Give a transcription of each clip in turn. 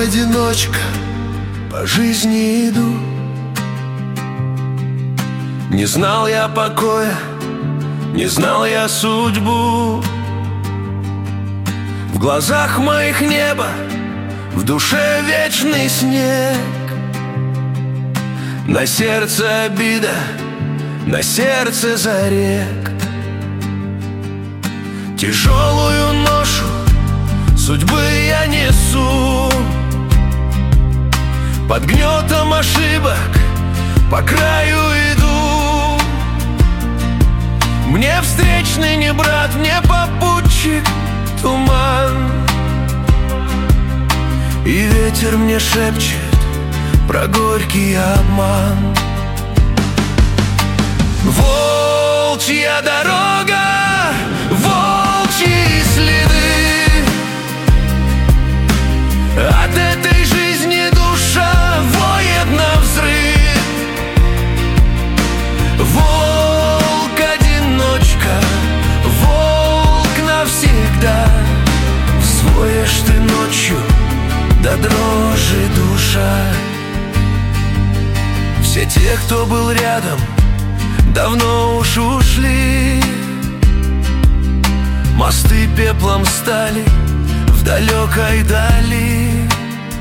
одиночка, по жизни иду. Не знал я покоя, не знал я судьбу. В глазах моих небо, в душе вечный снег. На сердце обида, на сердце зарек. Тяжелую ношу судьбы я несу. Под гнетом ошибок по краю иду. Мне встречный не брат, мне попутчик туман. И ветер мне шепчет про горький обман. Волчья дорога, волчьи следы. От этой жизни душа воет навзрыд. Волк-одиночка, волк навсегда. Взвоешь ты ночью до дрожи душа. Все те, кто был рядом, давно уж ушли. Мосты пеплом стали в далекой дали.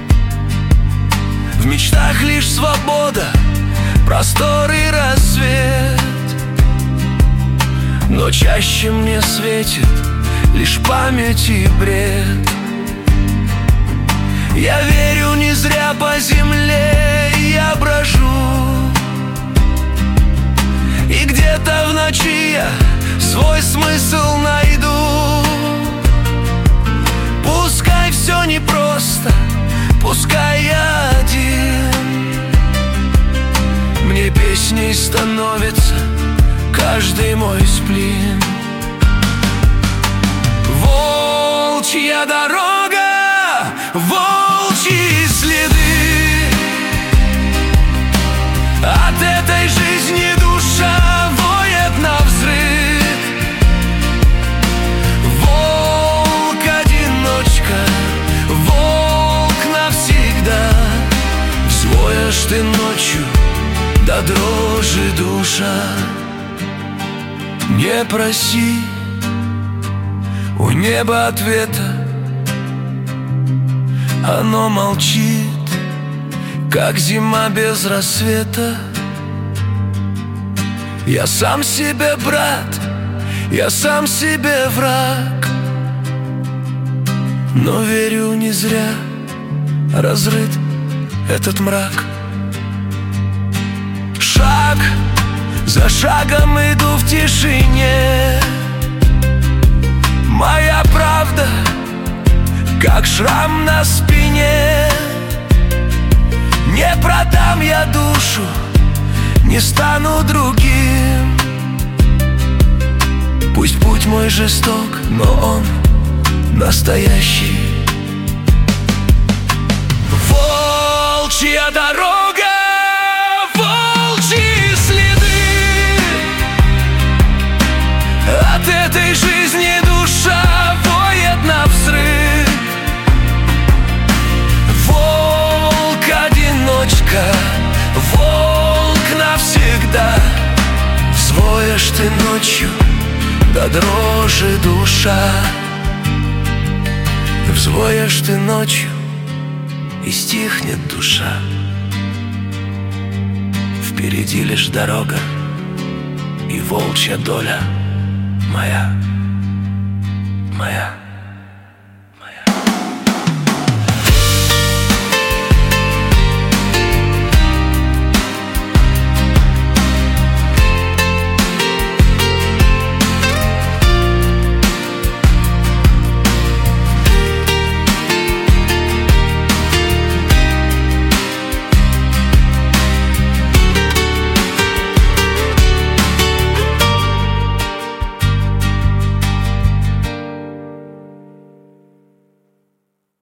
В мечтах лишь свобода, простор и рассвет. Но чаще мне светит лишь память и бред. Я верю, не зря по земле я брожу. И где-то в ночи я свой смысл найду. Пускай все непросто, пускай я один. Мне песней становится каждый мой сплин. Волчья дорога, волчьи следы. От этой жизни душа воет навзрыд. Волк-одиночка, волк навсегда. Взвоешь ты ночью до дрожи душа. Не проси у неба ответа, оно молчит, как зима без рассвета. Я сам себе брат, я сам себе враг. Но верю, не зря разрыт этот мрак. Шаг за шагом иду в тишине. Моя правда, как шрам на спине. Не продам я душу, не стану другим. Пусть путь мой жесток, но он настоящий. Волчья дорога, волчьи следы. От этой жизни душа воет навзрыд. Волк-одиночка, волк навсегда. Взвоешь ты ночью до дрожи душа. Взвоешь ты ночью и стихнет душа. Впереди лишь дорога и волчья доля моя, моя.